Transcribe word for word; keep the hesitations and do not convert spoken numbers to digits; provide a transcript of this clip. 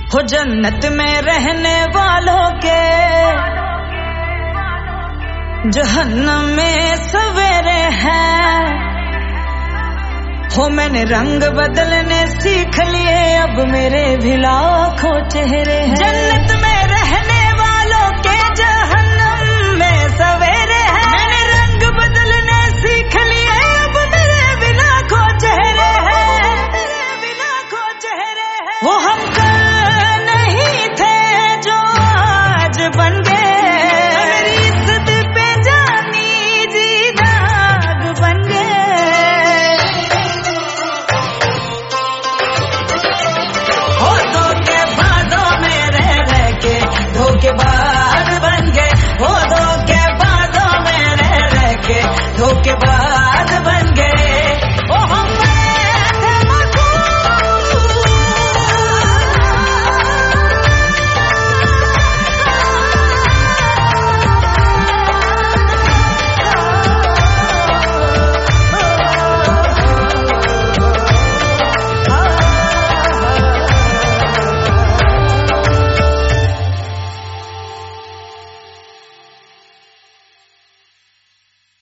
हो जन्नत में रहने वालों के जहन्नम में सवेरे हैं। हो मैंने रंग बदलने सीख लिए, अब मेरे भी लाखों चेहरे हैं। जन्नत में